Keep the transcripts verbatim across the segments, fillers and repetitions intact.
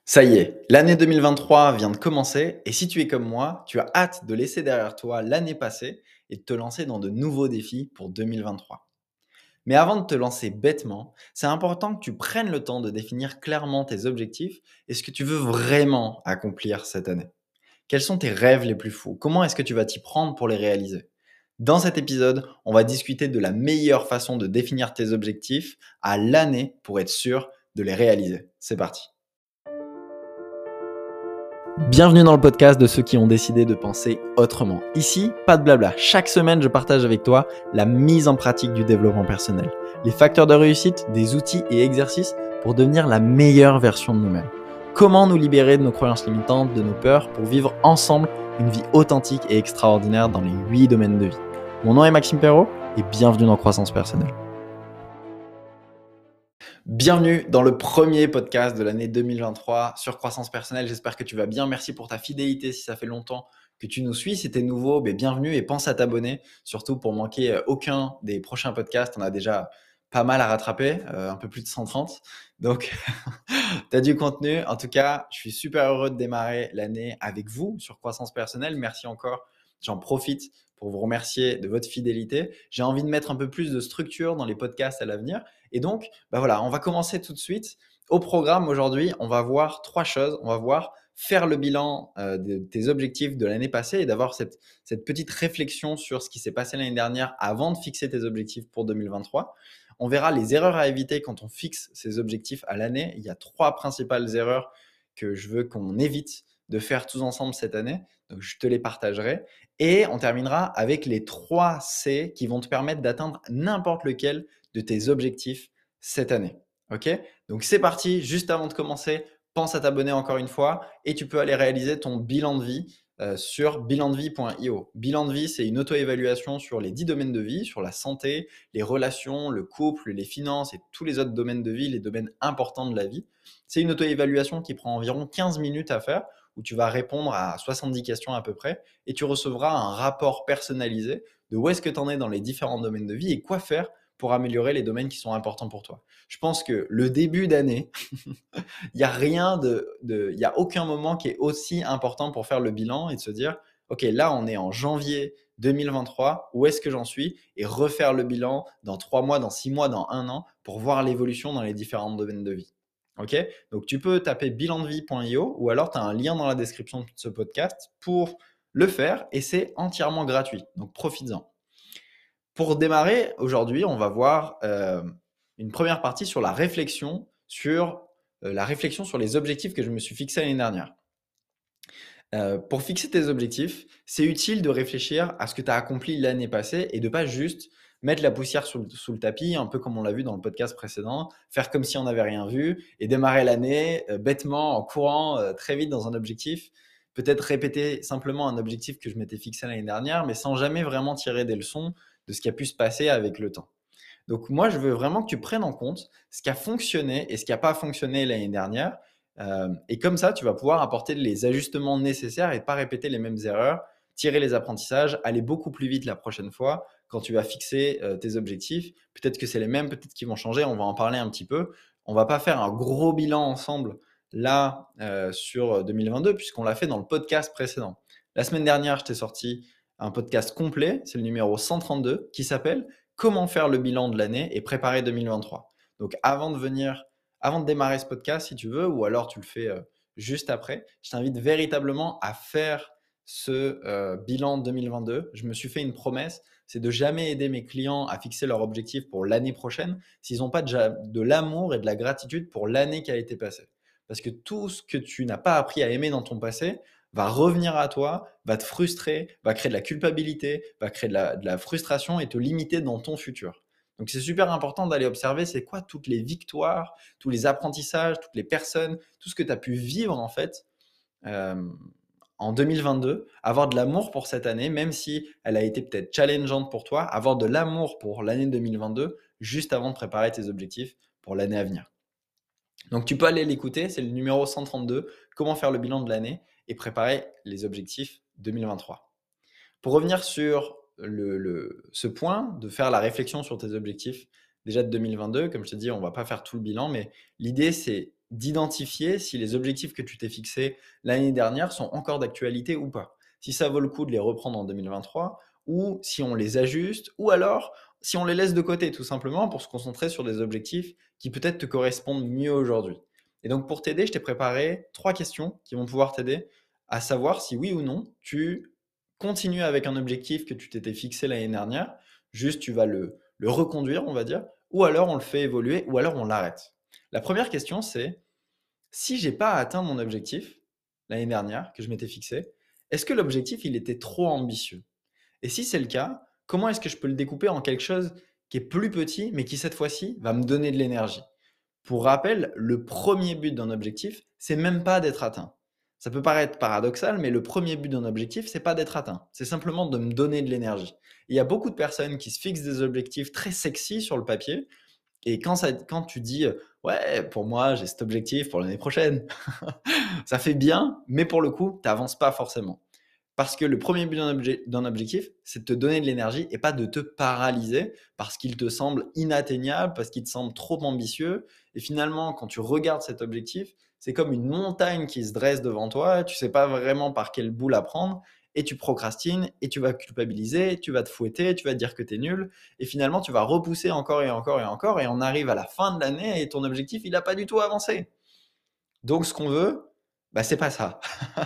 Ça y est, l'année deux mille vingt-trois vient de commencer et si tu es comme moi, tu as hâte de laisser derrière toi l'année passée et de te lancer dans de nouveaux défis pour deux mille vingt-trois. Mais avant de te lancer bêtement, c'est important que tu prennes le temps de définir clairement tes objectifs et ce que tu veux vraiment accomplir cette année. Quels sont tes rêves les plus fous? Comment est-ce que tu vas t'y prendre pour les réaliser? Dans cet épisode, on va discuter de la meilleure façon de définir tes objectifs à l'année pour être sûr de les réaliser. C'est parti. Bienvenue dans le podcast de ceux qui ont décidé de penser autrement. Ici, pas de blabla. Chaque semaine, je partage avec toi la mise en pratique du développement personnel, les facteurs de réussite, des outils et exercices pour devenir la meilleure version de nous-mêmes. Comment nous libérer de nos croyances limitantes, de nos peurs pour vivre ensemble une vie authentique et extraordinaire dans les huit domaines de vie. Mon nom est Maxime Perrault et bienvenue dans Croissance Personnelle. Bienvenue dans le premier podcast de l'année deux mille vingt-trois sur Croissance Personnelle. J'espère que tu vas bien. Merci pour ta fidélité. Si ça fait longtemps que tu nous suis, si tu es nouveau, ben bienvenue et pense à t'abonner, surtout pour manquer aucun des prochains podcasts. On a déjà pas mal à rattraper, euh, un peu plus de cent trente. Donc, tu as du contenu. En tout cas, je suis super heureux de démarrer l'année avec vous sur Croissance Personnelle. Merci encore. J'en profite pour vous remercier de votre fidélité. J'ai envie de mettre un peu plus de structure dans les podcasts à l'avenir. Et donc, bah voilà, on va commencer tout de suite. Au programme aujourd'hui, on va voir trois choses. On va voir faire le bilan euh, de tes objectifs de l'année passée et d'avoir cette, cette petite réflexion sur ce qui s'est passé l'année dernière avant de fixer tes objectifs pour deux mille vingt-trois. On verra les erreurs à éviter quand on fixe ses objectifs à l'année. Il y a trois principales erreurs que je veux qu'on évite de faire tous ensemble cette année. Donc, je te les partagerai. Et on terminera avec les trois C qui vont te permettre d'atteindre n'importe lequel de tes objectifs cette année. Ok? Donc, c'est parti. Juste avant de commencer, pense à t'abonner encore une fois et tu peux aller réaliser ton bilan de vie euh, sur bilan de vie point io. Bilan de vie, c'est une auto-évaluation sur les dix domaines de vie, sur la santé, les relations, le couple, les finances et tous les autres domaines de vie, les domaines importants de la vie. C'est une auto-évaluation qui prend environ quinze minutes à faire où tu vas répondre à soixante-dix questions à peu près et tu recevras un rapport personnalisé de où est-ce que tu en es dans les différents domaines de vie et quoi faire pour améliorer les domaines qui sont importants pour toi. Je pense que le début d'année, il n'y a rien de, de, il y a aucun moment qui est aussi important pour faire le bilan et de se dire, ok, là on est en janvier deux mille vingt-trois, où est-ce que j'en suis? Et refaire le bilan dans trois mois, dans six mois, dans un an pour voir l'évolution dans les différents domaines de vie. Ok? Donc tu peux taper bilan de vie point io ou alors tu as un lien dans la description de ce podcast pour le faire et c'est entièrement gratuit. Donc profites-en. Pour démarrer, aujourd'hui, on va voir euh, une première partie sur la réflexion sur euh, la réflexion sur les objectifs que je me suis fixés l'année dernière. Euh, pour fixer tes objectifs, c'est utile de réfléchir à ce que tu as accompli l'année passée et de pas juste mettre la poussière sous le, sous le tapis, un peu comme on l'a vu dans le podcast précédent, faire comme si on n'avait rien vu et démarrer l'année euh, bêtement, en courant euh, très vite dans un objectif. Peut-être répéter simplement un objectif que je m'étais fixé l'année dernière, mais sans jamais vraiment tirer des leçons de ce qui a pu se passer avec le temps. Donc moi, je veux vraiment que tu prennes en compte ce qui a fonctionné et ce qui n'a pas fonctionné l'année dernière. Euh, et comme ça, tu vas pouvoir apporter les ajustements nécessaires et pas répéter les mêmes erreurs, tirer les apprentissages, aller beaucoup plus vite la prochaine fois quand tu vas fixer euh, tes objectifs. Peut-être que c'est les mêmes, peut-être qu'ils vont changer, on va en parler un petit peu. On va pas faire un gros bilan ensemble là euh, sur deux mille vingt-deux puisqu'on l'a fait dans le podcast précédent. La semaine dernière, je t'ai sorti un podcast complet, c'est le numéro cent trente-deux, qui s'appelle Comment faire le bilan de l'année et préparer deux mille vingt-trois. Donc avant de venir, avant de démarrer ce podcast, si tu veux, ou alors tu le fais euh, juste après, je t'invite véritablement à faire ce euh, bilan deux mille vingt-deux. Je me suis fait une promesse, c'est de jamais aider mes clients à fixer leur objectif pour l'année prochaine s'ils n'ont pas déjà de l'amour et de la gratitude pour l'année qui a été passée. Parce que tout ce que tu n'as pas appris à aimer dans ton passé va revenir à toi, va te frustrer, va créer de la culpabilité, va créer de la, de la frustration et te limiter dans ton futur. Donc c'est super important d'aller observer c'est quoi toutes les victoires, tous les apprentissages, toutes les personnes, tout ce que tu as pu vivre en fait euh, en deux mille vingt-deux, avoir de l'amour pour cette année, même si elle a été peut-être challengeante pour toi, avoir de l'amour pour l'année deux mille vingt-deux juste avant de préparer tes objectifs pour l'année à venir. Donc tu peux aller l'écouter, c'est le numéro cent trente-deux, comment faire le bilan de l'année et préparer les objectifs deux mille vingt-trois. Pour revenir sur le, le, ce point, de faire la réflexion sur tes objectifs déjà de deux mille vingt-deux, comme je te dis, on ne va pas faire tout le bilan, mais l'idée c'est d'identifier si les objectifs que tu t'es fixés l'année dernière sont encore d'actualité ou pas. Si ça vaut le coup de les reprendre en deux mille vingt-trois ou si on les ajuste ou alors si on les laisse de côté tout simplement pour se concentrer sur des objectifs qui peut-être te correspondent mieux aujourd'hui. Et donc pour t'aider, je t'ai préparé trois questions qui vont pouvoir t'aider à savoir si oui ou non tu continues avec un objectif que tu t'étais fixé l'année dernière, juste tu vas le, le reconduire, on va dire, ou alors on le fait évoluer, ou alors on l'arrête. La première question, c'est si j'ai pas atteint mon objectif l'année dernière que je m'étais fixé, est-ce que l'objectif il était trop ambitieux? Et si c'est le cas, comment est-ce que je peux le découper en quelque chose qui est plus petit, mais qui cette fois-ci va me donner de l'énergie? Pour rappel, le premier but d'un objectif, c'est même pas d'être atteint. Ça peut paraître paradoxal, mais le premier but d'un objectif, c'est pas d'être atteint. C'est simplement de me donner de l'énergie. Il y a beaucoup de personnes qui se fixent des objectifs très sexy sur le papier. Et quand, ça, quand tu dis, euh, ouais, pour moi, j'ai cet objectif pour l'année prochaine, ça fait bien, mais pour le coup, tu n'avances pas forcément. Parce que le premier but d'un obje- d'un objectif, c'est de te donner de l'énergie et pas de te paralyser parce qu'il te semble inatteignable, parce qu'il te semble trop ambitieux. Et finalement, quand tu regardes cet objectif, c'est comme une montagne qui se dresse devant toi. Tu sais pas vraiment par quel bout la prendre et tu procrastines et tu vas culpabiliser, tu vas te fouetter, tu vas te dire que tu es nul. Et finalement, tu vas repousser encore et encore et encore. Et on arrive à la fin de l'année et ton objectif, il n'a pas du tout avancé. Donc, ce qu'on veut, bah, c'est pas ça.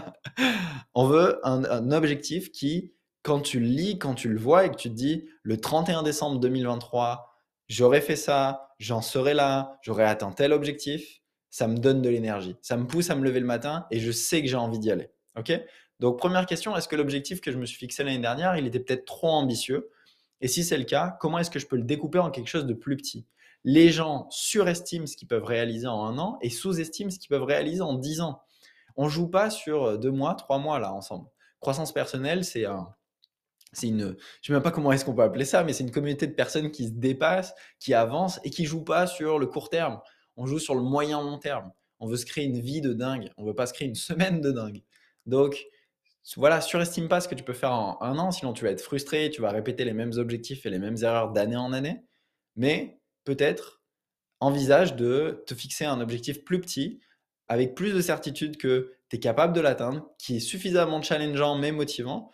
On veut un, un objectif qui, quand tu le lis, quand tu le vois et que tu te dis le trente et un décembre deux mille vingt-trois, j'aurais fait ça, j'en serais là, j'aurais atteint tel objectif, ça me donne de l'énergie. Ça me pousse à me lever le matin et je sais que j'ai envie d'y aller. Ok? Donc, première question, est-ce que l'objectif que je me suis fixé l'année dernière, il était peut-être trop ambitieux? Et si c'est le cas, comment est-ce que je peux le découper en quelque chose de plus petit? Les gens surestiment ce qu'ils peuvent réaliser en un an et sous-estiment ce qu'ils peuvent réaliser en dix ans. On joue pas sur deux mois, trois mois là ensemble. Croissance personnelle, c'est un, c'est une, je ne sais même pas comment est-ce qu'on peut appeler ça, mais c'est une communauté de personnes qui se dépassent, qui avancent et qui jouent pas sur le court terme. On joue sur le moyen long terme. On veut se créer une vie de dingue. On veut pas se créer une semaine de dingue. Donc voilà, surestime pas ce que tu peux faire en un an, sinon tu vas être frustré, tu vas répéter les mêmes objectifs et les mêmes erreurs d'année en année. Mais peut-être envisage de te fixer un objectif plus petit, avec plus de certitude que tu es capable de l'atteindre, qui est suffisamment challengeant mais motivant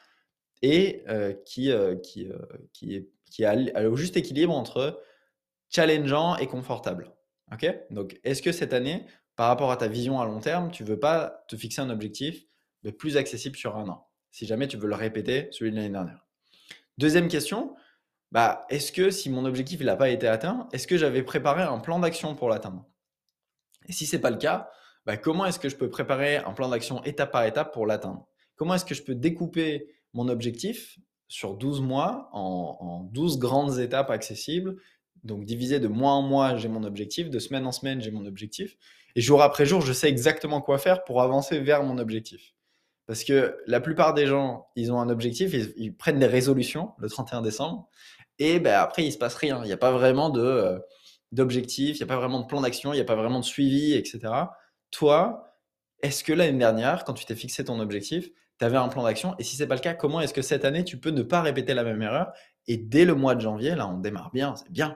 et euh, qui, euh, qui, euh, qui est, qui est au juste équilibre entre challengeant et confortable. Ok? Donc, est-ce que cette année, par rapport à ta vision à long terme, tu veux pas te fixer un objectif mais plus accessible sur un an, si jamais tu veux le répéter, celui de l'année dernière? Deuxième question, bah, est-ce que si mon objectif n'a pas été atteint, est-ce que j'avais préparé un plan d'action pour l'atteindre? Et si ce n'est pas le cas, bah, comment est-ce que je peux préparer un plan d'action étape par étape pour l'atteindre? Comment est-ce que je peux découper mon objectif sur douze mois en, en douze grandes étapes accessibles? Donc divisé de mois en mois, j'ai mon objectif, de semaine en semaine, j'ai mon objectif. Et jour après jour, je sais exactement quoi faire pour avancer vers mon objectif. Parce que la plupart des gens, ils ont un objectif, ils, ils prennent des résolutions le trente et un décembre, et ben après, il se passe rien. Il n'y a pas vraiment de, euh, d'objectif, il n'y a pas vraiment de plan d'action, il n'y a pas vraiment de suivi, et cetera. Toi, est-ce que l'année dernière, quand tu t'es fixé ton objectif, tu avais un plan d'action? Et si ce n'est pas le cas, comment est-ce que cette année, tu peux ne pas répéter la même erreur? Et dès le mois de janvier, là, on démarre bien, c'est bien.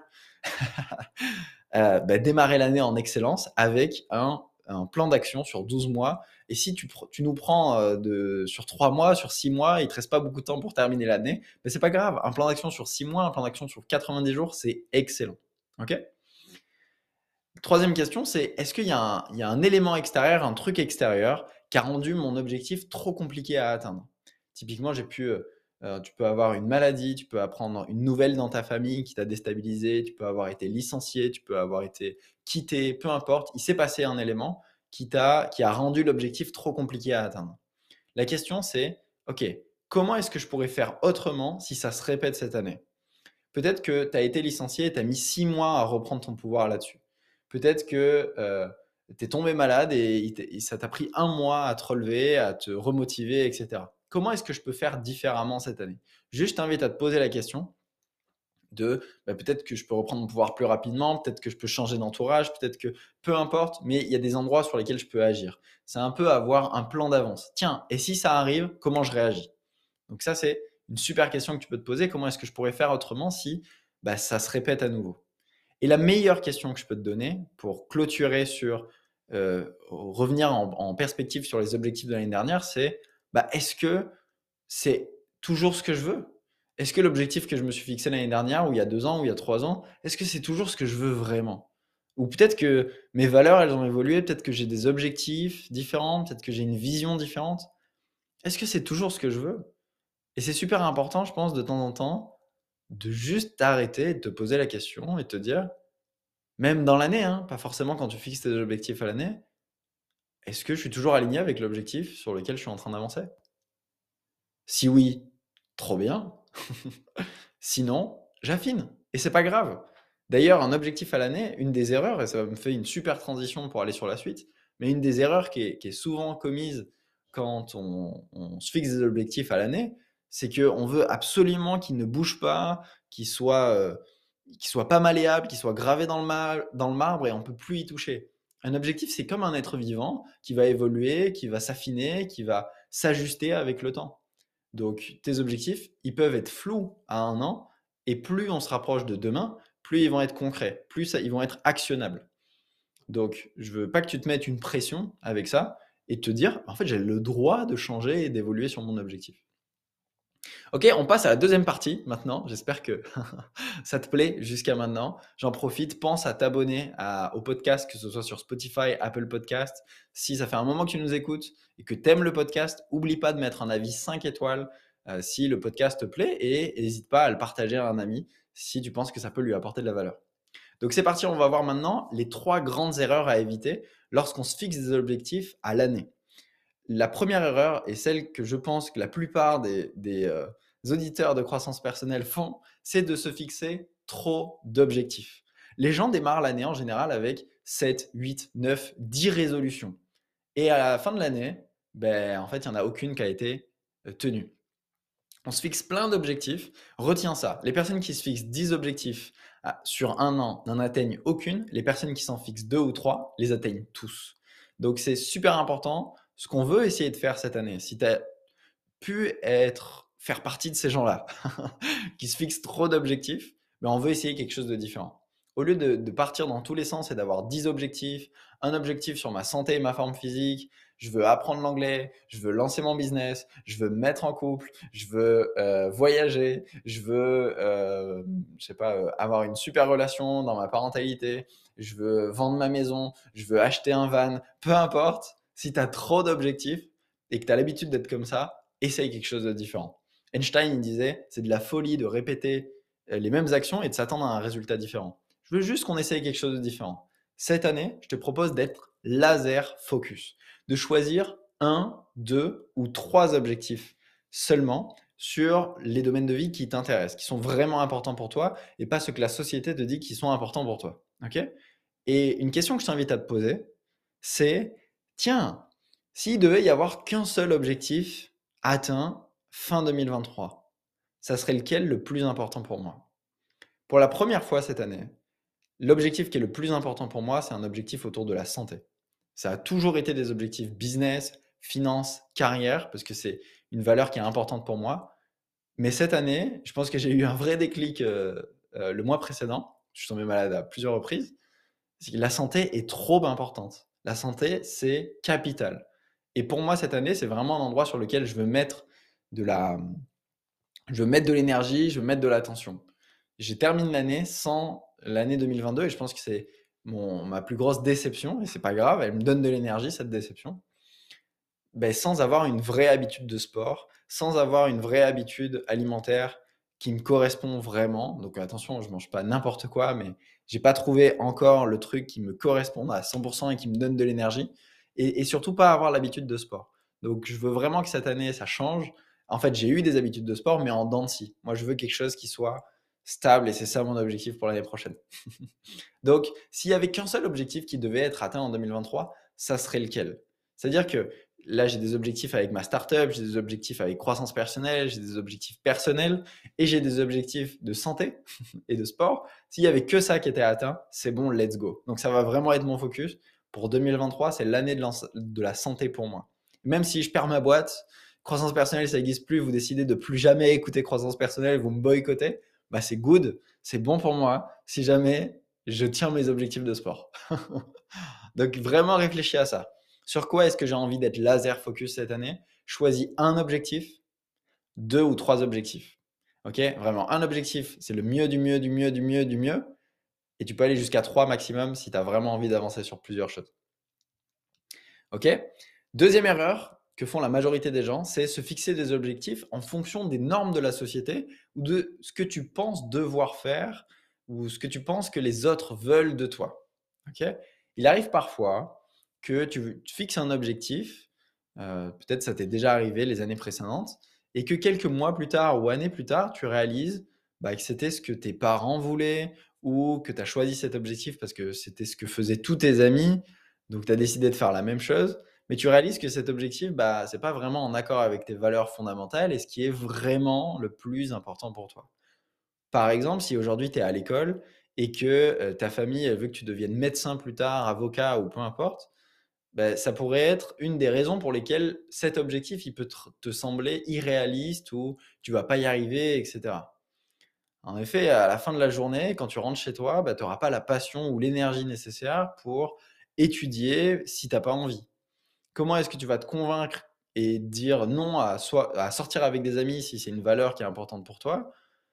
euh, bah, démarrer l'année en excellence avec un, un plan d'action sur douze mois. Et si tu, tu nous prends euh, de, sur trois mois, sur six mois, il ne te reste pas beaucoup de temps pour terminer l'année, mais c'est pas grave. Un plan d'action sur six mois, un plan d'action sur quatre-vingt-dix jours, c'est excellent. Ok? Troisième question, c'est est-ce qu'il y, y a un élément extérieur, un truc extérieur qui a rendu mon objectif trop compliqué à atteindre? Typiquement, j'ai pu, euh, tu peux avoir une maladie, tu peux apprendre une nouvelle dans ta famille qui t'a déstabilisé, tu peux avoir été licencié, tu peux avoir été quitté, peu importe. Il s'est passé un élément qui t'a, qui a rendu l'objectif trop compliqué à atteindre. La question, c'est, OK, comment est-ce que je pourrais faire autrement si ça se répète cette année? Peut-être que tu as été licencié et tu as mis six mois à reprendre ton pouvoir là-dessus. Peut-être que euh, tu es tombé malade et, et ça t'a pris un mois à te relever, à te remotiver, et cetera. Comment est-ce que je peux faire différemment cette année? Juste, je t'invite à te poser la question de bah, peut-être que je peux reprendre mon pouvoir plus rapidement, peut-être que je peux changer d'entourage, peut-être que peu importe, mais il y a des endroits sur lesquels je peux agir. C'est un peu avoir un plan d'avance. Tiens, et si ça arrive, comment je réagis? Donc ça, c'est une super question que tu peux te poser. Comment est-ce que je pourrais faire autrement si bah, ça se répète à nouveau? Et la meilleure question que je peux te donner pour clôturer sur euh, revenir en, en perspective sur les objectifs de l'année dernière, c'est bah, est-ce que c'est toujours ce que je veux? Est-ce que l'objectif que je me suis fixé l'année dernière, ou il y a deux ans, ou il y a trois ans, est-ce que c'est toujours ce que je veux vraiment? Ou peut-être que mes valeurs, elles ont évolué, peut-être que j'ai des objectifs différents, peut-être que j'ai une vision différente. Est-ce que c'est toujours ce que je veux? Et c'est super important, je pense, de temps en temps, de juste t'arrêter et de te poser la question et te dire, même dans l'année, hein, pas forcément quand tu fixes tes objectifs à l'année, est-ce que je suis toujours aligné avec l'objectif sur lequel je suis en train d'avancer? Si oui, trop bien. Sinon, j'affine et c'est pas grave. D'ailleurs, un objectif à l'année, une des erreurs, et ça me fait une super transition pour aller sur la suite, mais une des erreurs qui est, qui est souvent commise quand on, on se fixe des objectifs à l'année, c'est qu'on veut absolument qu'ils ne bougent pas, qu'ils soient, euh, qu'ils soient pas malléables, qu'ils soient gravés dans le, mar- dans le marbre et on peut plus y toucher. Un objectif, c'est comme un être vivant qui va évoluer, qui va s'affiner, qui va s'ajuster avec le temps. Donc, tes objectifs, ils peuvent être flous à un an, et plus on se rapproche de demain, plus ils vont être concrets, plus ça- ils vont être actionnables. Donc, je veux pas que tu te mettes une pression avec ça et te dire, en fait, j'ai le droit de changer et d'évoluer sur mon objectif. Ok, on passe à la deuxième partie maintenant. J'espère que ça te plaît jusqu'à maintenant. J'en profite, pense à t'abonner à- au podcast, que ce soit sur Spotify, Apple Podcast. Si ça fait un moment que tu nous écoutes et que tu aimes le podcast, oublie pas de mettre un avis cinq étoiles euh, si le podcast te plaît et n'hésite pas à le partager à un ami si tu penses que ça peut lui apporter de la valeur. Donc c'est parti, on va voir maintenant les trois grandes erreurs à éviter lorsqu'on se fixe des objectifs à l'année. La première erreur, et celle que je pense que la plupart des, des, euh, auditeurs de croissance personnelle font, c'est de se fixer trop d'objectifs. Les gens démarrent l'année en général avec sept, huit, neuf, dix résolutions. Et à la fin de l'année, ben, en fait, il n'y en a aucune qui a été euh, tenue. On se fixe plein d'objectifs. Retiens ça. Les personnes qui se fixent dix objectifs ah, sur un an n'en atteignent aucune. Les personnes qui s'en fixent deux ou trois les atteignent tous. Donc c'est super important ce qu'on veut essayer de faire cette année. Si tu as pu être, faire partie de ces gens-là qui se fixent trop d'objectifs, mais on veut essayer quelque chose de différent. Au lieu de, de partir dans tous les sens et d'avoir dix objectifs, un objectif sur ma santé et ma forme physique, je veux apprendre l'anglais, je veux lancer mon business, je veux me mettre en couple, je veux euh, voyager, je veux, euh, je sais pas, euh, avoir une super relation dans ma parentalité, je veux vendre ma maison, je veux acheter un van, peu importe, si tu as trop d'objectifs et que tu as l'habitude d'être comme ça, essaye quelque chose de différent. Einstein, il disait, c'est de la folie de répéter euh, les mêmes actions et de s'attendre à un résultat différent. Je veux juste qu'on essaye quelque chose de différent. Cette année, je te propose d'être laser focus, de choisir un, deux ou trois objectifs seulement sur les domaines de vie qui t'intéressent, qui sont vraiment importants pour toi et pas ceux que la société te dit qui sont importants pour toi. Ok? Et une question que je t'invite à te poser, c'est, tiens, s'il devait y avoir qu'un seul objectif atteint fin deux mille vingt-trois, ça serait lequel le plus important pour moi? Pour la première fois cette année, l'objectif qui est le plus important pour moi, c'est un objectif autour de la santé. Ça a toujours été des objectifs business, finance, carrière, parce que c'est une valeur qui est importante pour moi. Mais cette année, je pense que j'ai eu un vrai déclic euh, euh, le mois précédent. Je suis tombé malade à plusieurs reprises. C'est que la santé est trop importante. La santé, c'est capital. Et pour moi, cette année, c'est vraiment un endroit sur lequel je veux mettre de la, je veux mettre de l'énergie, je veux mettre de l'attention. J'ai terminé l'année sans l'année deux mille vingt-deux et je pense que c'est mon, ma plus grosse déception et c'est pas grave, elle me donne de l'énergie cette déception. Ben, sans avoir une vraie habitude de sport, sans avoir une vraie habitude alimentaire qui me correspond vraiment. Donc attention, je mange pas n'importe quoi, mais j'ai pas trouvé encore le truc qui me corresponde à cent pour cent et qui me donne de l'énergie. Et, et surtout pas avoir l'habitude de sport. Donc je veux vraiment que cette année ça change. En fait, j'ai eu des habitudes de sport, mais en dents de scie. Moi, je veux quelque chose qui soit stable et c'est ça mon objectif pour l'année prochaine. Donc, s'il y avait qu'un seul objectif qui devait être atteint en deux mille vingt-trois, ça serait lequel? C'est-à-dire que là, j'ai des objectifs avec ma startup, j'ai des objectifs avec croissance personnelle, j'ai des objectifs personnels et j'ai des objectifs de santé et de sport. S'il y avait que ça qui était atteint, c'est bon, let's go. Donc, ça va vraiment être mon focus. Pour deux mille vingt-trois, c'est l'année de, de la santé pour moi. Même si je perds ma boîte, croissance personnelle, ça n'existe plus, vous décidez de plus jamais écouter croissance personnelle, vous me boycottez, bah c'est good, c'est bon pour moi. Si jamais je tiens mes objectifs de sport. Donc vraiment réfléchis à ça. Sur quoi est-ce que j'ai envie d'être laser focus cette année? Choisis un objectif, deux ou trois objectifs. OK? Vraiment un objectif, c'est le mieux du mieux, du mieux, du mieux, du mieux et tu peux aller jusqu'à trois maximum si tu as vraiment envie d'avancer sur plusieurs choses. OK? Deuxième erreur que font la majorité des gens, c'est se fixer des objectifs en fonction des normes de la société ou de ce que tu penses devoir faire ou ce que tu penses que les autres veulent de toi. OK? Il arrive parfois que tu tu fixes un objectif, heu, peut-être ça t'est déjà arrivé les années précédentes et que quelques mois plus tard ou années plus tard, tu réalises, bah, que c'était ce que tes parents voulaient ou que tu as choisi cet objectif parce que c'était ce que faisaient tous tes amis, donc tu as décidé de faire la même chose. Mais tu réalises que cet objectif, bah, c'est pas vraiment en accord avec tes valeurs fondamentales et ce qui est vraiment le plus important pour toi. Par exemple, si aujourd'hui tu es à l'école et que, heu, ta famille, elle veut que tu deviennes médecin plus tard, avocat ou peu importe, bah, ça pourrait être une des raisons pour lesquelles cet objectif, il peut tr te sembler irréaliste ou tu vas pas y arriver et cetera. En effet, à la fin de la journée, quand tu rentres chez toi, bah, tu auras pas la passion ou l'énergie nécessaire pour étudier si tu as pas envie. Comment est-ce que tu vas te convaincre et dire non à soi à sortir avec des amis si c'est une valeur qui est importante pour toi?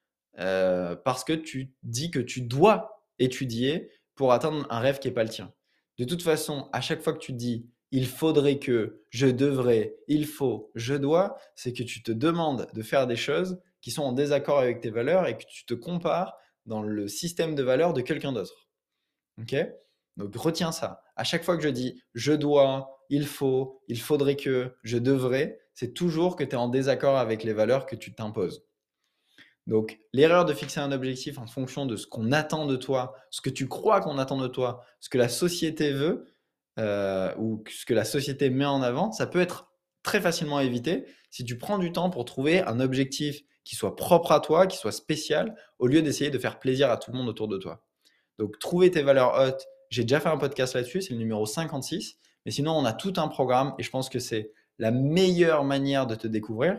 Heu, parce que tu dis que tu dois étudier pour atteindre un rêve qui est pas le tien. De toute façon, à chaque fois que tu dis: «Il faudrait que», «Je devrais», «Il faut», «Je dois», c'est que tu te demandes de faire des choses qui sont en désaccord avec tes valeurs et que tu te compares dans le système de valeurs de quelqu'un d'autre. OK? Donc retiens ça. À chaque fois que je dis: «Je dois», «Il faut», «Il faudrait que», «Je devrais», c'est toujours que tu es en désaccord avec les valeurs que tu t'imposes. Donc l'erreur de fixer un objectif en fonction de ce qu'on attend de toi, ce que tu crois qu'on attend de toi, ce que la société veut, heu, ou ce que la société met en avant, ça peut être très facilement évité si tu prends du temps pour trouver un objectif qui soit propre à toi, qui soit spécial, au lieu d'essayer de faire plaisir à tout le monde autour de toi. Donc trouver tes valeurs hautes, j'ai déjà fait un podcast là-dessus, c'est le numéro cinquante-six. Mais sinon, on a tout un programme et je pense que c'est la meilleure manière de te découvrir.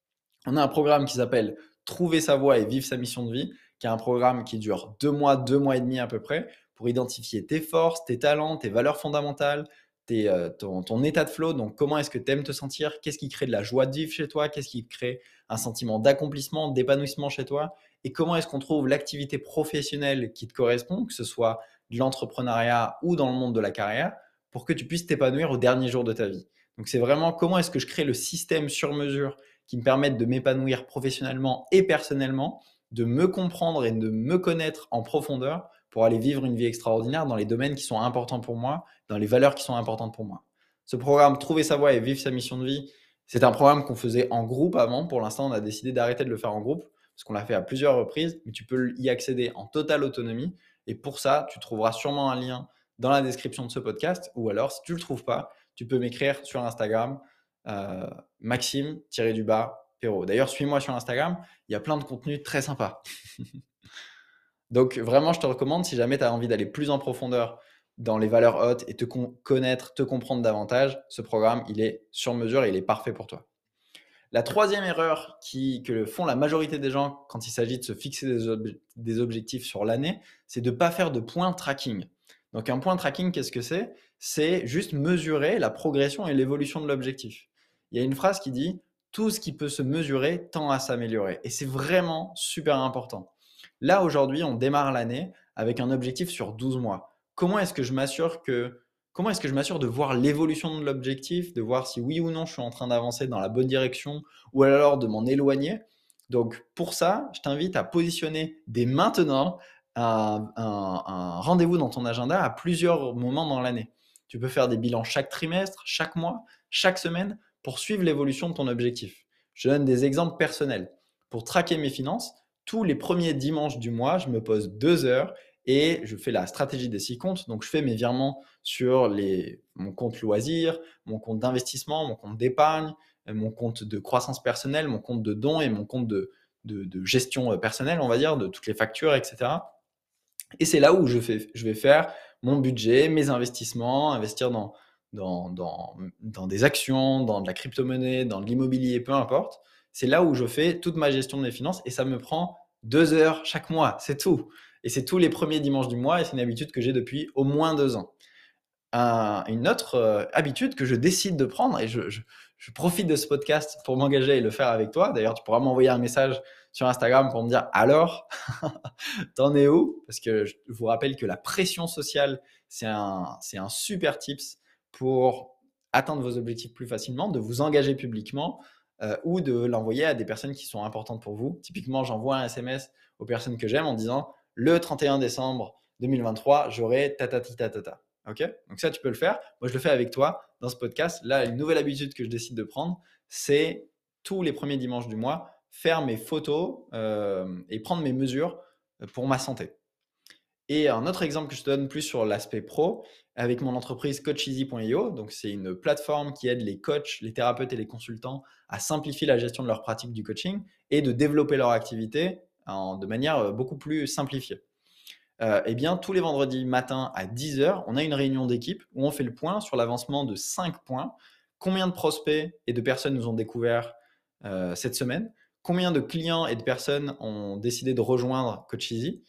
On a un programme qui s'appelle Trouver sa voie et vivre sa mission de vie, qui est un programme qui dure deux mois, deux mois et demi à peu près, pour identifier tes forces, tes talents, tes valeurs fondamentales, tes, euh, ton, ton état de flow. Donc, comment est-ce que tu aimes te sentir? Qu'est-ce qui crée de la joie de vivre chez toi? Qu'est-ce qui crée un sentiment d'accomplissement, d'épanouissement chez toi? Et comment est-ce qu'on trouve l'activité professionnelle qui te correspond, que ce soit de l'entrepreneuriat ou dans le monde de la carrière, pour que tu puisses t'épanouir au dernier jour de ta vie. Donc, c'est vraiment comment est-ce que je crée le système sur mesure qui me permettent de m'épanouir professionnellement et personnellement, de me comprendre et de me connaître en profondeur pour aller vivre une vie extraordinaire dans les domaines qui sont importants pour moi, dans les valeurs qui sont importantes pour moi. Ce programme Trouver sa voie et vivre sa mission de vie, c'est un programme qu'on faisait en groupe avant. Pour l'instant, on a décidé d'arrêter de le faire en groupe parce qu'on l'a fait à plusieurs reprises, mais tu peux y accéder en totale autonomie. Et pour ça, tu trouveras sûrement un lien dans la description de ce podcast ou alors, si tu ne le trouves pas, tu peux m'écrire sur Instagram euh, Maxime-du-bas Perrault. D'ailleurs, suis-moi sur Instagram, il y a plein de contenus très sympas. Donc vraiment, je te recommande, si jamais tu as envie d'aller plus en profondeur dans les valeurs hautes et te connaître, te comprendre davantage, ce programme, il est sur mesure et il est parfait pour toi. La troisième erreur qui, que font la majorité des gens quand il s'agit de se fixer des, ob des objectifs sur l'année, c'est de ne pas faire de point tracking. Donc un point tracking, qu'est-ce que c'est? C'est juste mesurer la progression et l'évolution de l'objectif. Il y a une phrase qui dit « Tout ce qui peut se mesurer tend à s'améliorer ». Et c'est vraiment super important. Là, aujourd'hui, on démarre l'année avec un objectif sur douze mois. Comment est-ce que je m'assure que Comment est-ce que je m'assure de voir l'évolution de l'objectif, de voir si oui ou non je suis en train d'avancer dans la bonne direction ou alors de m'en éloigner? Donc pour ça, je t'invite à positionner dès maintenant un, un- un rendez-vous dans ton agenda à plusieurs moments dans l'année. Tu peux faire des bilans chaque trimestre, chaque mois, chaque semaine pour suivre l'évolution de ton objectif. Je donne des exemples personnels. Pour traquer mes finances, tous les premiers dimanches du mois, je me pose deux heures et je fais la stratégie des six comptes. Donc, je fais mes virements sur les, mon compte loisirs, mon compte d'investissement, mon compte d'épargne, euh, mon compte de croissance personnelle, mon compte de dons et mon compte de, de, de gestion personnelle, on va dire, de toutes les factures, et cetera. Et c'est là où je, fais, je vais faire mon budget, mes investissements, investir dans, dans, dans, dans des actions, dans de la crypto-monnaie, dans de l'immobilier, peu importe. C'est là où je fais toute ma gestion de mes finances et ça me prend deux heures chaque mois, c'est tout. Et c'est tous les premiers dimanches du mois et c'est une habitude que j'ai depuis au moins deux ans. Un- une autre euh, habitude que je décide de prendre et je, je- je profite de ce podcast pour m'engager et le faire avec toi. D'ailleurs, tu pourras m'envoyer un message sur Instagram pour me dire alors, t'en es où? Parce que je vous rappelle que la pression sociale, c'est un, c'est un super tips pour atteindre vos objectifs plus facilement, de vous engager publiquement euh, ou de l'envoyer à des personnes qui sont importantes pour vous. Typiquement, j'envoie un S M S aux personnes que j'aime en disant le trente et un décembre deux mille vingt-trois, j'aurai tatati tatata. Ok? Donc ça, tu peux le faire. Moi, je le fais avec toi dans ce podcast. Là, une nouvelle habitude que je décide de prendre, c'est tous les premiers dimanches du mois, faire mes photos euh, et prendre mes mesures pour ma santé. Et un autre exemple que je te donne plus sur l'aspect pro, avec mon entreprise coacheasy point io, donc c'est une plateforme qui aide les coachs, les thérapeutes et les consultants à simplifier la gestion de leur pratique du coaching et de développer leur activité en, de manière beaucoup plus simplifiée. Euh, eh bien, tous les vendredis matin à dix heures, on a une réunion d'équipe où on fait le point sur l'avancement de cinq points. Combien de prospects et de personnes nous ont découvert euh, cette semaine? Combien de clients et de personnes ont décidé de rejoindre Coacheasy?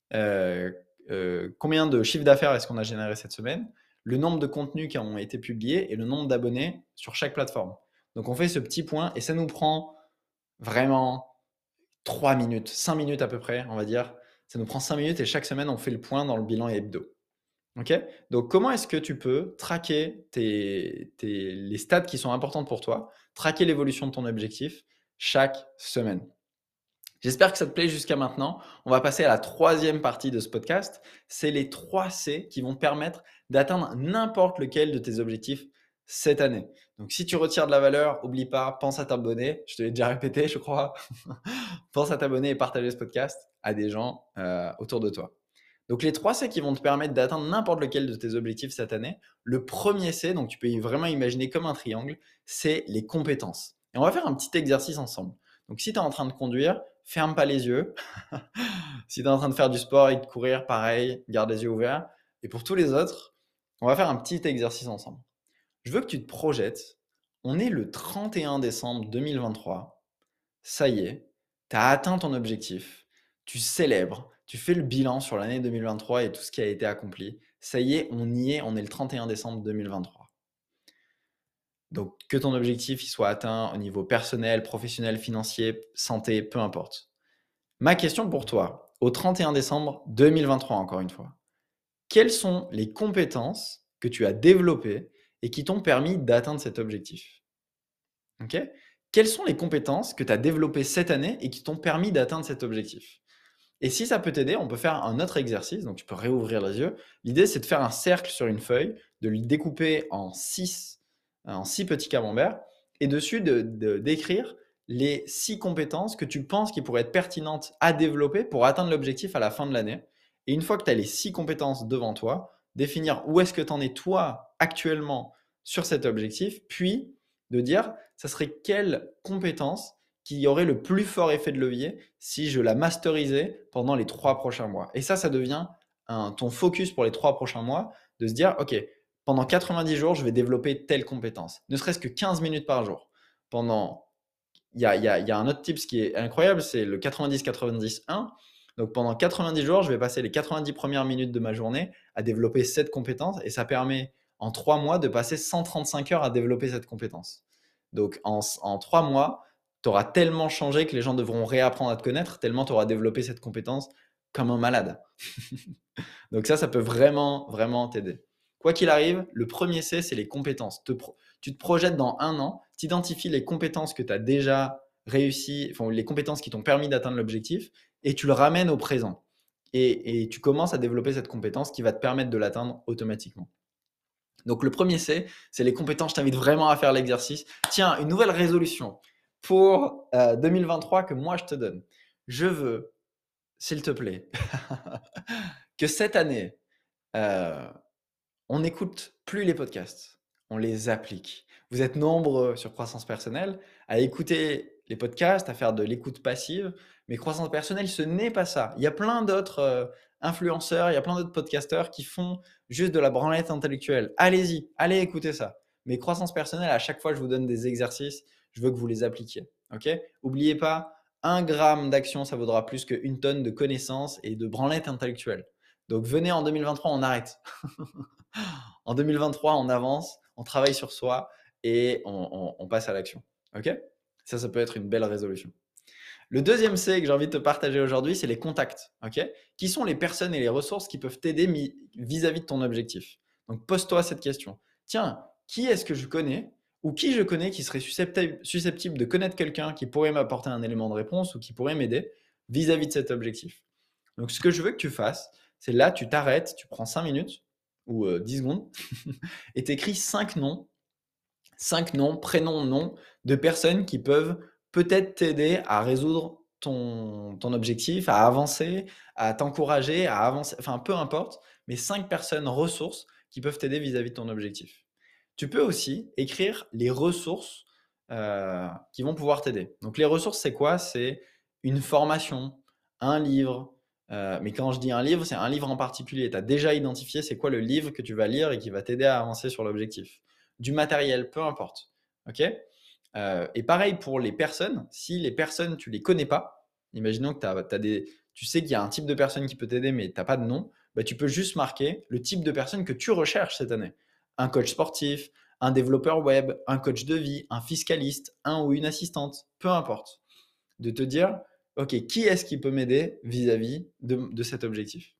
euh, euh, Combien de chiffres d'affaires est-ce qu'on a généré cette semaine? Le nombre de contenus qui ont été publiés et le nombre d'abonnés sur chaque plateforme. Donc, on fait ce petit point et ça nous prend vraiment trois minutes, cinq minutes à peu près, on va dire. Ça nous prend cinq minutes et chaque semaine, on fait le point dans le bilan hebdo. Ok? Donc, comment est-ce que tu peux traquer tes, tes- les stats qui sont importantes pour toi, traquer l'évolution de ton objectif chaque semaine? J'espère que ça te plaît jusqu'à maintenant. On va passer à la troisième partie de ce podcast. C'est les trois C qui vont te permettre d'atteindre n'importe lequel de tes objectifs cette année. Donc, si tu retires de la valeur, oublie pas, pense à t'abonner. Je te l'ai déjà répété, je crois. Pense à t'abonner et partager ce podcast à des gens euh, autour de toi. Donc, les trois C qui vont te permettre d'atteindre n'importe lequel de tes objectifs cette année. Le premier C, donc tu peux vraiment imaginer comme un triangle, c'est les compétences. Et on va faire un petit exercice ensemble. Donc, si tu es en train de conduire, ferme pas les yeux. Si tu es en train de faire du sport et de courir, pareil, garde les yeux ouverts. Et pour tous les autres, on va faire un petit exercice ensemble. Je veux que tu te projettes. On est le trente et un décembre deux mille vingt-trois. Ça y est, tu as atteint ton objectif. Tu célèbres. Tu fais le bilan sur l'année deux mille vingt-trois et tout ce qui a été accompli. Ça y est, on y est. On est le trente et un décembre deux mille vingt-trois. Donc, que ton objectif il soit atteint au niveau personnel, professionnel, financier, santé, peu importe. Ma question pour toi, au trente et un décembre deux mille vingt-trois, encore une fois, quelles sont les compétences que tu as développées et qui t'ont permis d'atteindre cet objectif? Ok? Quelles sont les compétences que tu as développées cette année et qui t'ont permis d'atteindre cet objectif? Et si ça peut t'aider, on peut faire un autre exercice. Donc, tu peux réouvrir les yeux. L'idée, c'est de faire un cercle sur une feuille, de le découper en six, en six petits camemberts et dessus de, de- d'écrire les six compétences que tu penses qui pourraient être pertinentes à développer pour atteindre l'objectif à la fin de l'année. Et une fois que tu as les six compétences devant toi, définir où est-ce que tu en es toi actuellement sur cet objectif, puis de dire, ça serait quelle compétence qui aurait le plus fort effet de levier si je la masterisais pendant les trois prochains mois. Et ça, ça devient un, ton focus pour les trois prochains mois, de se dire, OK, pendant quatre-vingt-dix jours, je vais développer telle compétence, ne serait-ce que quinze minutes par jour. Pendant, il y a, il y a, il y a un autre tips qui est incroyable, c'est le quatre-vingt-dix quatre-vingt-dix un. Donc pendant quatre-vingt-dix jours, je vais passer les quatre-vingt-dix premières minutes de ma journée à développer cette compétence et ça permet en trois mois de passer cent trente-cinq heures à développer cette compétence. Donc en, en trois mois, tu auras tellement changé que les gens devront réapprendre à te connaître, tellement tu auras développé cette compétence comme un malade. Donc ça, ça peut vraiment, vraiment t'aider. Quoi qu'il arrive, le premier C, c'est les compétences. Te pro- tu te projettes dans un an, tu identifies les compétences que tu as déjà réussi, enfin, les compétences qui t'ont permis d'atteindre l'objectif, et tu le ramènes au présent. Et, et tu commences à développer cette compétence qui va te permettre de l'atteindre automatiquement. Donc le premier C, c'est les compétences. Je t'invite vraiment à faire l'exercice. Tiens, une nouvelle résolution pour euh, deux mille vingt-trois que moi je te donne. Je veux, s'il te plaît, que cette année, euh, on n'écoute plus les podcasts, on les applique. Vous êtes nombreux sur Croissance Personnelle à écouter les podcasts, à faire de l'écoute passive, mais Croissance Personnelle, ce n'est pas ça. Il y a plein d'autres euh, influenceurs, il y a plein d'autres podcasteurs qui font juste de la branlette intellectuelle. Allez-y, allez écouter ça. Mais Croissance Personnelle, à chaque fois, je vous donne des exercices, je veux que vous les appliquiez. Ok? Oubliez pas, un gramme d'action, ça vaudra plus qu'une tonne de connaissances et de branlettes intellectuelles. Donc venez en deux mille vingt-trois, on arrête. En deux mille vingt-trois, on avance, on travaille sur soi et on, on- on passe à l'action. Ok? Ça, ça peut être une belle résolution. Le deuxième C que j'ai envie de te partager aujourd'hui, c'est les contacts. Ok? Qui sont les personnes et les ressources qui peuvent t'aider mi- vis-à-vis de ton objectif? Donc pose-toi cette question. Tiens, qui est-ce que je connais ou qui je connais qui serait susceptible, susceptible de connaître quelqu'un qui pourrait m'apporter un élément de réponse ou qui pourrait m'aider vis-à-vis de cet objectif? Donc ce que je veux que tu fasses, c'est là, tu t'arrêtes, tu prends cinq minutes ou euh, dix secondes et tu écris cinq noms, cinq noms, prénoms, noms de personnes qui peuvent peut-être t'aider à résoudre ton, ton objectif, à avancer, à t'encourager, à avancer, enfin peu importe, mais cinq personnes ressources qui peuvent t'aider vis-à-vis de ton objectif. Tu peux aussi écrire les ressources euh, qui vont pouvoir t'aider. Donc les ressources, c'est quoi? C'est une formation, un livre. Euh, mais quand je dis un livre, c'est un livre en particulier. Tu as déjà identifié c'est quoi le livre que tu vas lire et qui va t'aider à avancer sur l'objectif. Du matériel, peu importe. Ok? Euh, et pareil pour les personnes. Si les personnes, tu les connais pas, imaginons que t'as, t'as des, tu sais qu'il y a un type de personne qui peut t'aider, mais tu n'as pas de nom, bah, tu peux juste marquer le type de personne que tu recherches cette année. Un coach sportif, un développeur web, un coach de vie, un fiscaliste, un ou une assistante, peu importe. De te dire, OK, qui est-ce qui peut m'aider vis-à-vis de, de cet objectif?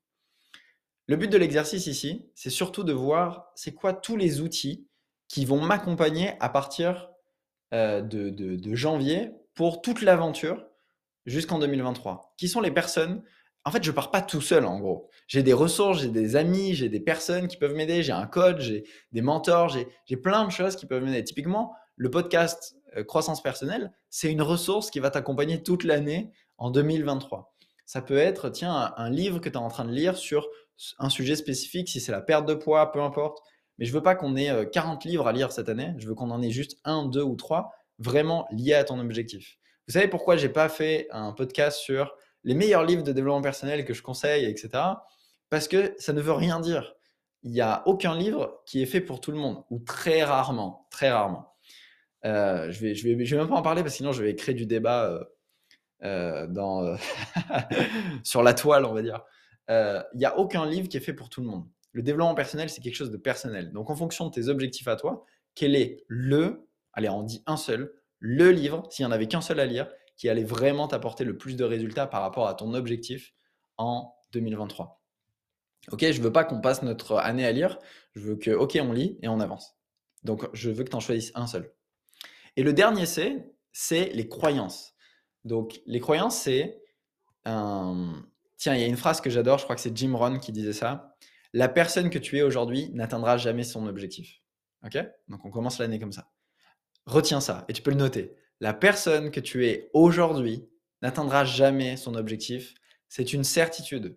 Le but de l'exercice ici, c'est surtout de voir c'est quoi tous les outils qui vont m'accompagner à partir euh, de, de- de janvier pour toute l'aventure jusqu'en deux mille vingt-trois. Qui sont les personnes? En fait, je pars pas tout seul, en gros. J'ai des ressources, j'ai des amis, j'ai des personnes qui peuvent m'aider, j'ai un coach, j'ai des mentors, j'ai j'ai plein de choses qui peuvent m'aider. Typiquement, le podcast euh, Croissance personnelle, c'est une ressource qui va t'accompagner toute l'année en deux mille vingt-trois. Ça peut être, tiens, un, un livre que tu es en train de lire sur un sujet spécifique, si c'est la perte de poids, peu importe. Mais je veux pas qu'on ait euh, quarante livres à lire cette année, je veux qu'on en ait juste un, deux ou trois vraiment liés à ton objectif. Vous savez pourquoi j'ai pas fait un podcast sur les meilleurs livres de développement personnel que je conseille, et cetera. Parce que ça ne veut rien dire. Il n'y a aucun livre qui est fait pour tout le monde, ou très rarement, très rarement. Euh, je vais, je vais, je vais même pas en parler parce que sinon je vais créer du débat euh, euh, dans, euh, sur la toile, on va dire. Euh, Il n'y a aucun livre qui est fait pour tout le monde. Le développement personnel, c'est quelque chose de personnel. Donc, en fonction de tes objectifs à toi, quel est le, allez, on dit un seul, le livre, s'il n'y en avait qu'un seul à lire, qui allait vraiment t'apporter le plus de résultats par rapport à ton objectif en deux mille vingt-trois. Ok, je veux pas qu'on passe notre année à lire, je veux que, ok, on lit et on avance. Donc, je veux que tu en choisisses un seul. Et le dernier C, c'est les croyances. Donc, les croyances, c'est un... Tiens, il y a une phrase que j'adore, je crois que c'est Jim Rohn qui disait ça. La personne que tu es aujourd'hui n'atteindra jamais son objectif. Ok? Donc, on commence l'année comme ça. Retiens ça et tu peux le noter. La personne que tu es aujourd'hui n'atteindra jamais son objectif. C'est une certitude.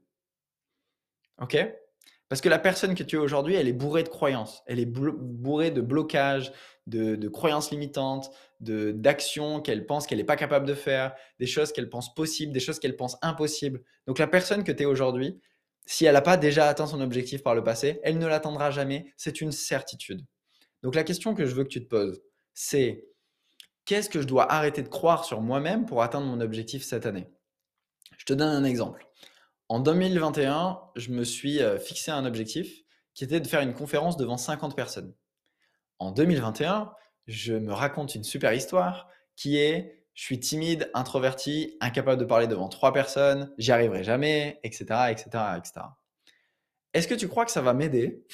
Ok? Parce que la personne que tu es aujourd'hui, elle est bourrée de croyances. Elle est bourrée de blocages, de, de croyances limitantes, de, d'actions qu'elle pense qu'elle n'est pas capable de faire, des choses qu'elle pense possibles, des choses qu'elle pense impossibles. Donc la personne que tu es aujourd'hui, si elle n'a pas déjà atteint son objectif par le passé, elle ne l'atteindra jamais. C'est une certitude. Donc la question que je veux que tu te poses, c'est qu'est-ce que je dois arrêter de croire sur moi-même pour atteindre mon objectif cette année? Je te donne un exemple. En deux mille vingt et un, je me suis euh, fixé un objectif qui était de faire une conférence devant cinquante personnes. En deux mille vingt et un, je me raconte une super histoire qui est je suis timide, introverti, incapable de parler devant trois personnes, j'y arriverai jamais, et cetera, et cetera, et cetera. Est-ce que tu crois que ça va m'aider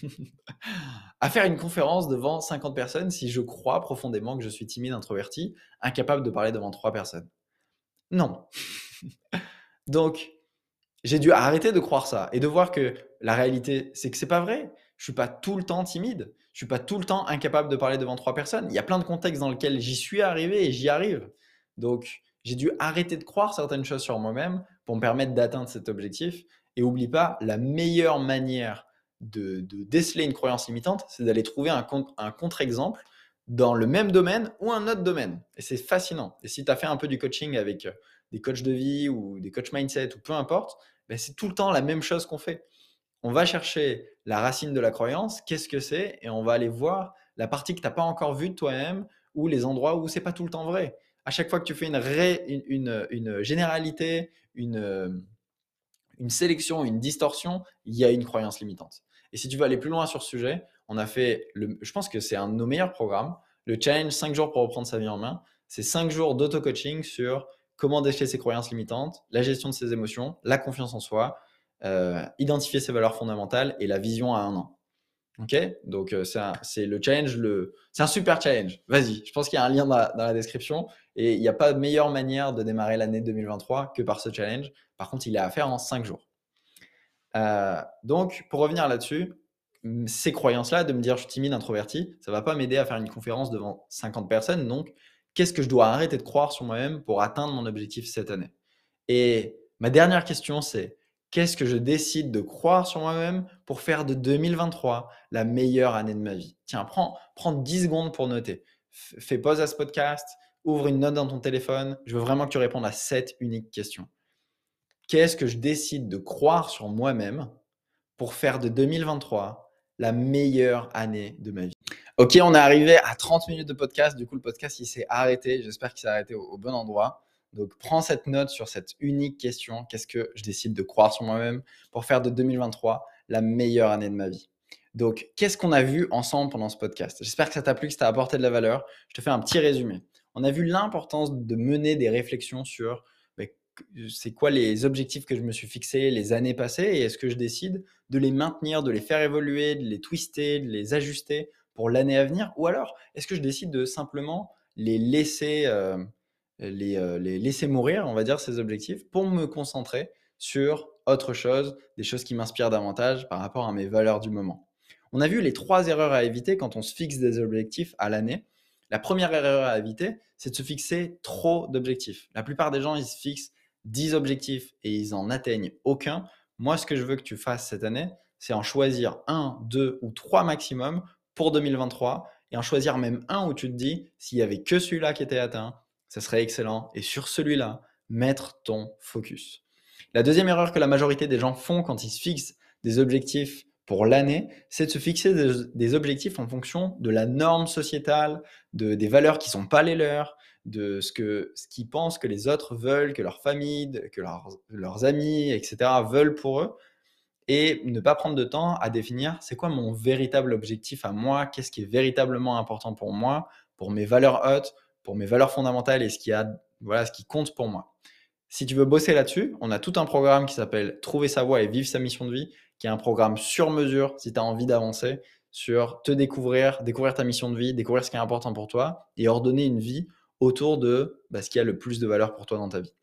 à faire une conférence devant cinquante personnes si je crois profondément que je suis timide, introverti, incapable de parler devant trois personnes? Non. Donc, j'ai dû arrêter de croire ça et de voir que la réalité, c'est que c'est pas vrai. Je suis pas tout le temps timide. Je suis pas tout le temps incapable de parler devant trois personnes. Il y a plein de contextes dans lesquels j'y suis arrivé et j'y arrive. Donc, j'ai dû arrêter de croire certaines choses sur moi-même pour me permettre d'atteindre cet objectif. Et oublie pas, la meilleure manière de, de déceler une croyance limitante, c'est d'aller trouver un, con- un contre-exemple dans le même domaine ou un autre domaine. Et c'est fascinant. Et si tu as fait un peu du coaching avec euh, des coachs de vie ou des coachs mindset ou peu importe, ben, c'est tout le temps la même chose qu'on fait. On va chercher la racine de la croyance, qu'est-ce que c'est, et on va aller voir la partie que tu n'as pas encore vue de toi-même ou les endroits où c'est pas tout le temps vrai. À chaque fois que tu fais une, ré- une, une- une généralité, une, euh, une sélection, une distorsion, il y a une croyance limitante. Et si tu veux aller plus loin sur ce sujet, on a fait, le, je pense que c'est un de nos meilleurs programmes, le challenge cinq jours pour reprendre sa vie en main. C'est cinq jours d'auto-coaching sur comment déceler ses croyances limitantes, la gestion de ses émotions, la confiance en soi, euh, identifier ses valeurs fondamentales et la vision à un an. Ok, donc euh, c'est un- c'est le challenge, le, c'est un super challenge. Vas-y, je pense qu'il y a un lien dans la, dans la description et il n'y a pas de meilleure manière de démarrer l'année deux mille vingt-trois que par ce challenge. Par contre, il est à faire en cinq jours. Euh, donc, pour revenir là-dessus, m- ces croyances-là, de me dire je suis timide, introverti, ça va pas m'aider à faire une conférence devant cinquante personnes. Donc, qu'est-ce que je dois arrêter de croire sur moi-même pour atteindre mon objectif cette année? Et ma dernière question, c'est qu'est-ce que je décide de croire sur moi-même pour faire de deux mille vingt-trois la meilleure année de ma vie? Tiens, prends, prends dix secondes pour noter. F- Fais pause à ce podcast, ouvre une note dans ton téléphone. Je veux vraiment que tu répondes à cette unique question. Qu'est-ce que je décide de croire sur moi-même pour faire de deux mille vingt-trois la meilleure année de ma vie? Ok, on est arrivé à trente minutes de podcast. Du coup, le podcast, il s'est arrêté. J'espère qu'il s'est arrêté au, au bon endroit. Donc, prends cette note sur cette unique question. Qu'est-ce que je décide de croire sur moi-même pour faire de deux mille vingt-trois la meilleure année de ma vie? Donc, qu'est-ce qu'on a vu ensemble pendant ce podcast? J'espère que ça t'a plu, que ça t'a apporté de la valeur. Je te fais un petit résumé. On a vu l'importance de mener des réflexions sur mais, c'est quoi les objectifs que je me suis fixés les années passées et est-ce que je décide de les maintenir, de les faire évoluer, de les twister, de les ajuster pour l'année à venir? Ou alors, est-ce que je décide de simplement les laisser, euh, les, euh, les laisser mourir, on va dire, ces objectifs, pour me concentrer sur autre chose, des choses qui m'inspirent davantage par rapport à mes valeurs du moment? On a vu les trois erreurs à éviter quand on se fixe des objectifs à l'année. La première erreur à éviter, c'est de se fixer trop d'objectifs. La plupart des gens, ils se fixent dix objectifs et ils n'en atteignent aucun. Moi, ce que je veux que tu fasses cette année, c'est en choisir un, deux ou trois maximum pour deux mille vingt-trois et en choisir même un où tu te dis, s'il y avait que celui-là qui était atteint, ça serait excellent. Et sur celui-là, mettre ton focus. La deuxième erreur que la majorité des gens font quand ils se fixent des objectifs pour l'année, c'est de se fixer des, des objectifs en fonction de la norme sociétale, de, des valeurs qui ne sont pas les leurs, de ce que ce qu'ils pensent que les autres veulent, que leur famille, que leurs, leurs amis, et cetera veulent pour eux, et ne pas prendre de temps à définir c'est quoi mon véritable objectif à moi, qu'est-ce qui est véritablement important pour moi, pour mes valeurs hautes, pour mes valeurs fondamentales et ce qui a, voilà, ce qui compte pour moi. Si tu veux bosser là-dessus, on a tout un programme qui s'appelle Trouver sa voie et vivre sa mission de vie, qui est un programme sur mesure si tu as envie d'avancer sur te découvrir, découvrir ta mission de vie, découvrir ce qui est important pour toi et ordonner une vie autour de bah, ce qui a le plus de valeur pour toi dans ta vie.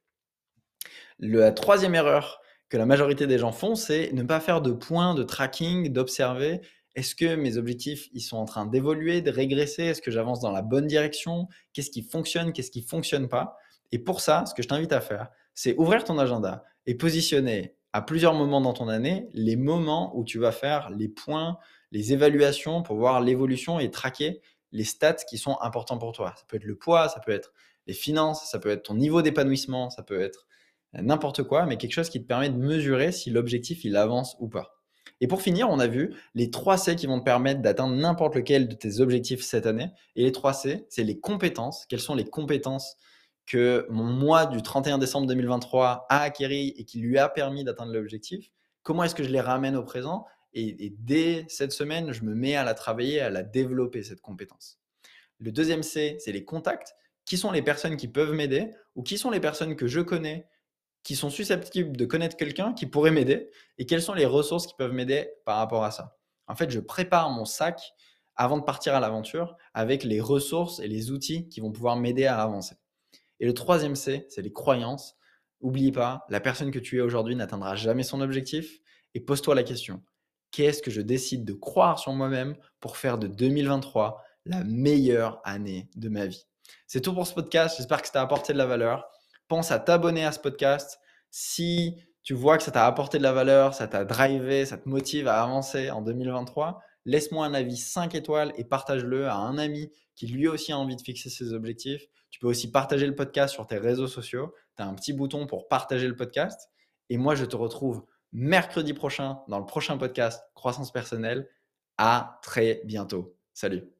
La troisième erreur que la majorité des gens font, c'est ne pas faire de points de tracking, d'observer. Est-ce que mes objectifs, ils sont en train d'évoluer, de régresser? Est-ce que j'avance dans la bonne direction? Qu'est-ce qui fonctionne? Qu'est-ce qui fonctionne pas? Et pour ça, ce que je t'invite à faire, c'est ouvrir ton agenda et positionner à plusieurs moments dans ton année les moments où tu vas faire les points, les évaluations pour voir l'évolution et traquer les stats qui sont importants pour toi. Ça peut être le poids, ça peut être les finances, ça peut être ton niveau d'épanouissement, ça peut être n'importe quoi, mais quelque chose qui te permet de mesurer si l'objectif il avance ou pas. Et pour finir, on a vu les trois C qui vont te permettre d'atteindre n'importe lequel de tes objectifs cette année. Et les trois C, c'est les compétences. Quelles sont les compétences que mon mois du trente et un décembre deux mille vingt-trois a acquéries et qui lui a permis d'atteindre l'objectif? Comment est-ce que je les ramène au présent? et, et dès cette semaine, je me mets à la travailler, à la développer, cette compétence. Le deuxième C, c'est les contacts. Qui sont les personnes qui peuvent m'aider ou qui sont les personnes que je connais qui sont susceptibles de connaître quelqu'un qui pourrait m'aider et quelles sont les ressources qui peuvent m'aider par rapport à ça. En fait, je prépare mon sac avant de partir à l'aventure avec les ressources et les outils qui vont pouvoir m'aider à avancer. Et le troisième C, c'est les croyances. N'oublie pas, la personne que tu es aujourd'hui n'atteindra jamais son objectif et pose-toi la question, qu'est-ce que je décide de croire sur moi-même pour faire de deux mille vingt-trois la meilleure année de ma vie? C'est tout pour ce podcast, j'espère que ça t'a apporté de la valeur. Pense à t'abonner à ce podcast. Si tu vois que ça t'a apporté de la valeur, ça t'a drivé, ça te motive à avancer en deux mille vingt-trois, laisse-moi un avis cinq étoiles et partage-le à un ami qui lui aussi a envie de fixer ses objectifs. Tu peux aussi partager le podcast sur tes réseaux sociaux. Tu as un petit bouton pour partager le podcast. Et moi, je te retrouve mercredi prochain dans le prochain podcast Croissance personnelle. À très bientôt. Salut.